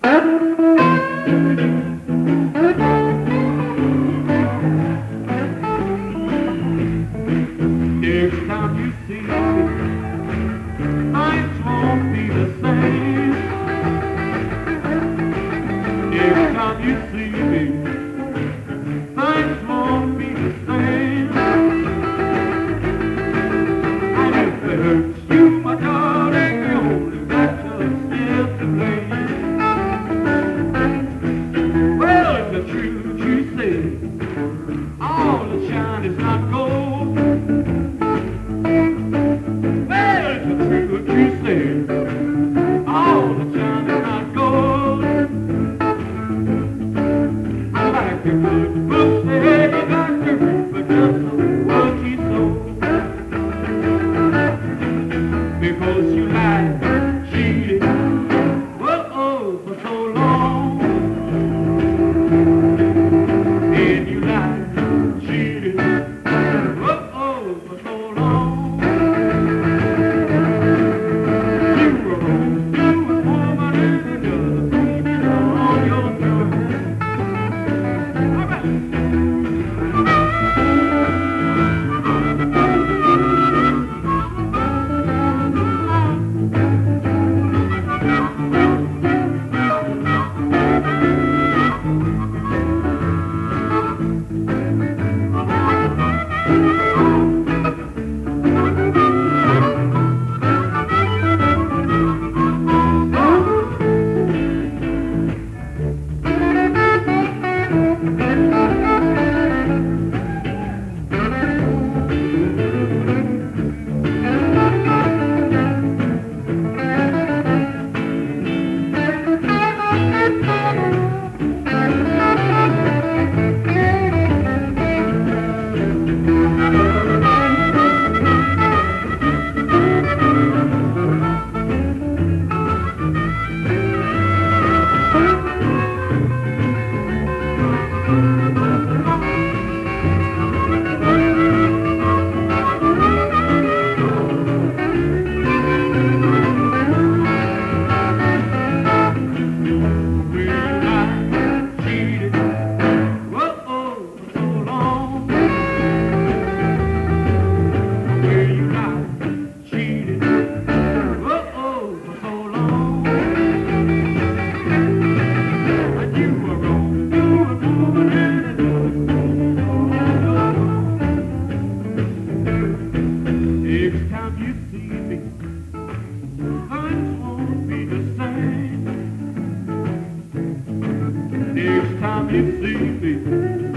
Next time you see me, things won't be the same. Next time you see me, things won't be the same. And if it hurts you, my darling, you only got yourself to blame. Well, if the truth you say, all the shine is not gold. Well, if the truth you say, all the shine is not gold. I like the good book said you got to reap but just what you sow. Because you lied, cheated, for so long. And you lied, cheated, for so long. You were wrong, you were woman, and the other thing is on your tongue. All right. Next time you see me, things won't be the same. Next time you see me,